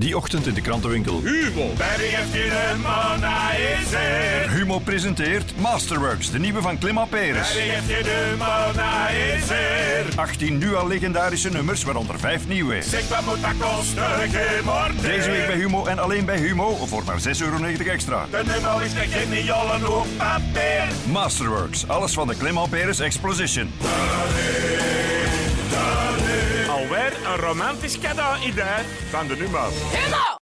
Die ochtend in de krantenwinkel. Humo. Berry heeft hier een Mona-izer. Humo presenteert Masterworks, de nieuwe van Clément Peres. Berry heeft hier de Mona-izer. 18 nu al legendarische nummers, waaronder 5 nieuwe. Zeg, wat moet dat kosten? Gemorten. Deze week bij Humo en alleen bij Humo voor maar €6,90 extra. De nummer is de geniale op papier. Masterworks, alles van de Clément Peres Exposition. Alweer een romantisch cadeau-idee van de nummer. Humo!